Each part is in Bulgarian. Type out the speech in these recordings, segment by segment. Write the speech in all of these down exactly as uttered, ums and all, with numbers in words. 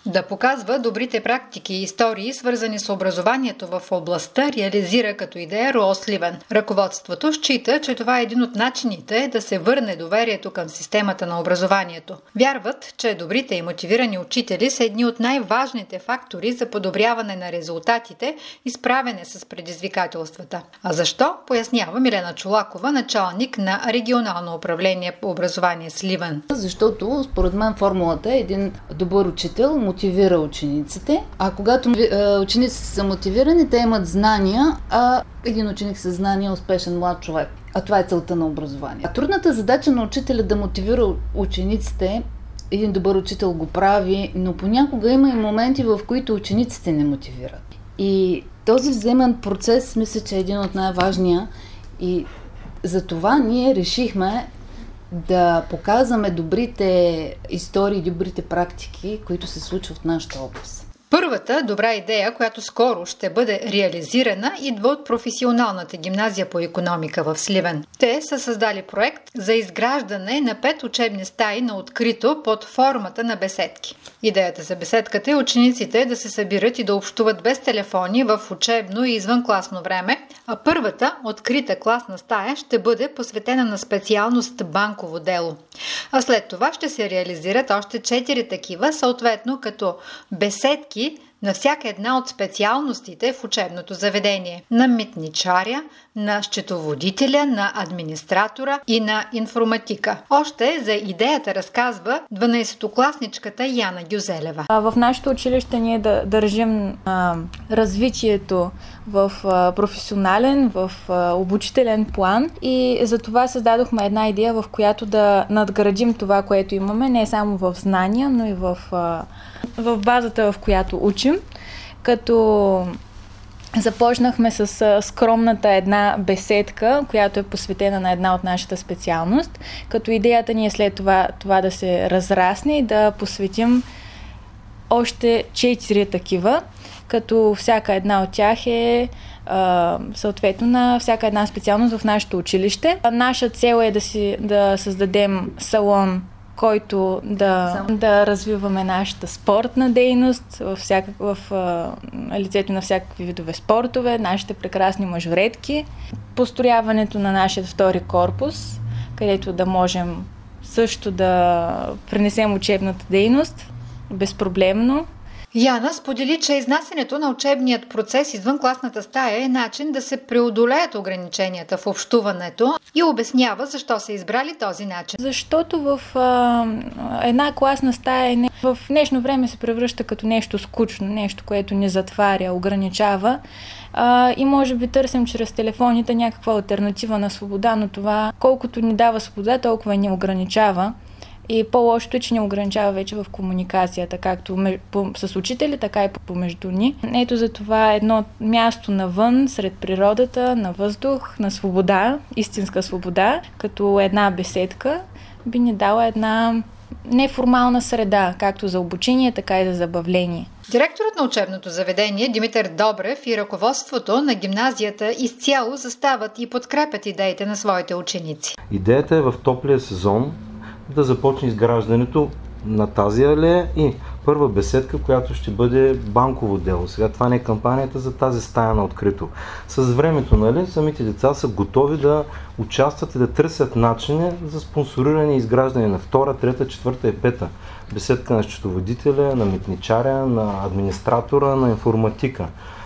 Да показва добрите практики и истории, свързани с образованието в областта, реализира като идея РУО Сливен. Ръководството счита, че това е един от начините да се върне доверието към системата на образованието. Вярват, че добрите и мотивирани учители са едни от най-важните фактори за подобряване на резултатите и справяне с предизвикателствата. А защо? Пояснява Милена Чолакова, началник на регионално управление по образование Сливен. Защото според мен формулата е един добър учител мотивира учениците, а когато учениците са мотивирани, те имат знания, а един ученик със знания е успешен млад човек. А това е целта на образование. А трудната задача на учителя да мотивира учениците, един добър учител го прави, но понякога има и моменти, в които учениците не мотивират. И този взаимен процес, мисля, че е един от най-важния, и за това ние решихме да показваме добрите истории, добрите практики, които се случват в нашата област. Първата добра идея, която скоро ще бъде реализирана, идва от професионалната гимназия по икономика в Сливен. Те са създали проект за изграждане на пет учебни стаи на открито под формата на беседки. Идеята за беседката е учениците да се събират и да общуват без телефони в учебно и извънкласно време, а първата открита класна стая ще бъде посветена на специалност банково дело. А след това ще се реализират още четири такива, съответно като беседки на всяка една от специалностите в учебното заведение. На митничаря, на счетоводителя, на администратора и на информатика. Още за идеята разказва дванайсетокласничката Яна Гюзелева. В нашето училище ние да държим а, развитието в а, професионален, в а, обучителен план и за това създадохме една идея, в която да надградим това, което имаме, не само в знания, но и в, а, в базата, в която учим, като започнахме с скромната една беседка, която е посветена на една от нашата специалност, като идеята ни е след това, това да се разрасне и да посветим още четири такива, като всяка една от тях е а, съответно на всяка една специалност в нашето училище. Наша цел е да, си, да създадем салон, който да, да развиваме нашата спортна дейност в, всякак, в а, лицето на всякакви видове спортове, нашите прекрасни мажоретки, построяването на нашия втори корпус, където да можем също да пренесем учебната дейност безпроблемно. Яна сподели, че изнасянето на учебният процес извън класната стая е начин да се преодолеят ограниченията в общуването и обяснява защо са избрали този начин. Защото в а, една класна стая в днешно време се превръща като нещо скучно, нещо, което ни затваря, ограничава а, и може би търсим чрез телефоните някаква алтернатива на свобода, но това колкото ни дава свобода, толкова ни ограничава. И по-лошото е, че ни ограничава вече в комуникацията, както с учители, така и помежду ни. Ето за това едно място навън, сред природата, на въздух, на свобода, истинска свобода, като една беседка, би ни дала една неформална среда, както за обучение, така и за забавление. Директорът на учебното заведение Димитър Добрев и ръководството на гимназията изцяло застават и подкрепят идеите на своите ученици. Идеята е в топлия сезон да започне изграждането на тази алея и първа беседка, която ще бъде банково дело. Сега това не е кампанията за тази стая на открито. С времето, нали, самите деца са готови да участват и да търсят начини за спонсориране и изграждане на втора, трета, четвърта и пета беседка на счетоводителя, на митничаря, на администратора, на информатика.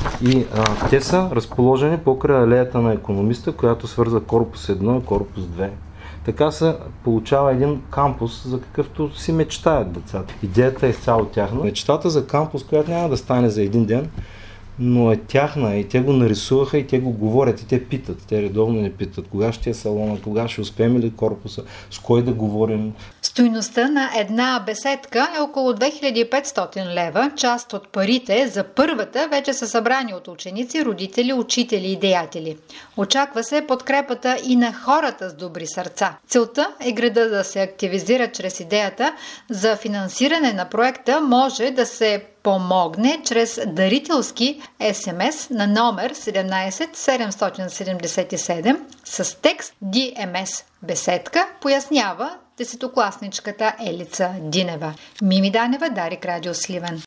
И а, те са разположени покрай алеята на икономиста, която свързва корпус едно и корпус две. Така се получава един кампус, за какъвто си мечтаят децата. Идеята е изцяло тяхна. Мечтата за кампус, която няма да стане за един ден, но е тяхна и те го нарисуваха и те го говорят и те питат. Те редовно не питат кога ще е салона, кога ще успеем ли корпуса, с кой да говорим. Стойността на една беседка е около две хиляди и петстотин лева. Част от парите за първата вече са събрани от ученици, родители, учители и деятели. Очаква се подкрепата и на хората с добри сърца. Целта е града да се активизира чрез идеята. За финансиране на проекта може да се помогне чрез дарителски ес ем ес на номер седемнайсет седемстотин седемдесет и седем с текст Ди Ем Ес беседка, пояснява десетокласничката Елица Динева. Мими Данева, Дарик, Радио Сливен.